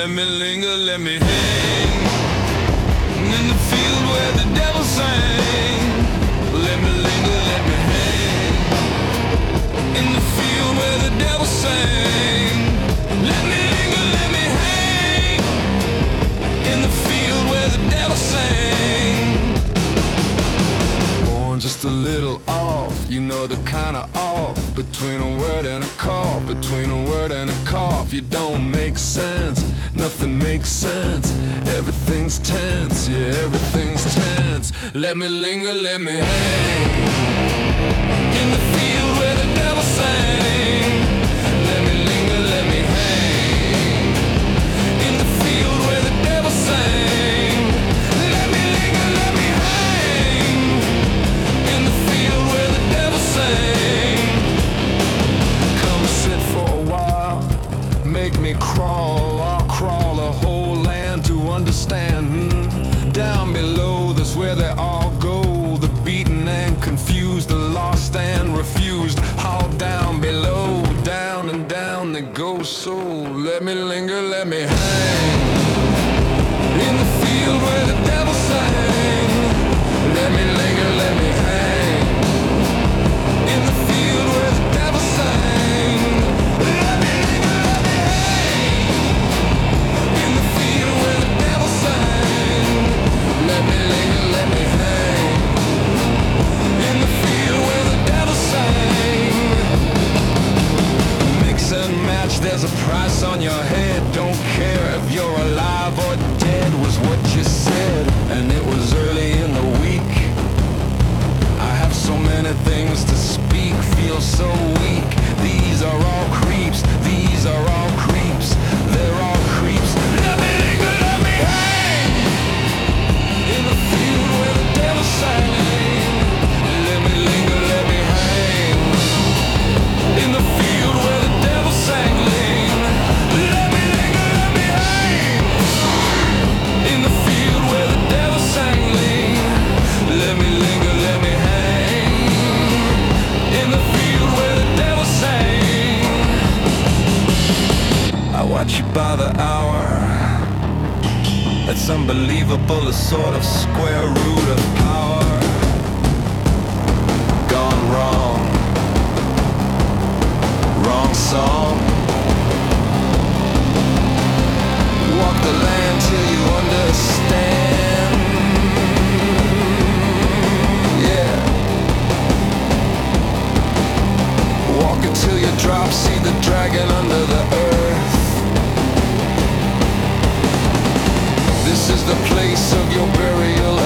Let me linger, let me hang in the field where the devil sang. Let me linger, let me hang in the field where the devil sang. Let me linger, let me hang in the field where the devil sang. Born just a little off, you know the kind of off. Between a word and a cough, between a word and a cough. You don't make sense, nothing makes sense. Everything's tense, yeah, everything's tense. Let me linger, let me hang in the field where the devil sang. Let me linger, let me hang in the field where the devil sang. Let me linger, let me hang in the field where the devil sang. Come sit for a while, make me crawl. I'll crawl a whole land to understand. Down below, that's where they all go. The beaten and confused, the lost and refused. All down below, down and down they go. So let me linger, let me hang in the field where the devil sang. Let me linger, let me hang in the field where the devil sang. Let me linger, let me hang in the field where the devil sang. Let me linger, let me hang in the field where the devil sang. Mix and match, there's a price on your head. Don't care if you're alive or dead, was what you said. And it was early in the week. I have so many things to speak, feel so weak. These are all creeps, these are all creeps. They're all creeps. Let me linger, let me hang in the field where the devil sang. Let me linger, let me hang in the field where the devil sang. Let me linger, let me hang in the field where the devil sang. Let me linger, let me hang in the field where the devil sang. I watch you by the hour. It's unbelievable, a sort of square root of power. Gone wrong, wrong song. Walk the land till you understand. Yeah. Walk until you drop, see the dragon under the earth. This is the place of your burial.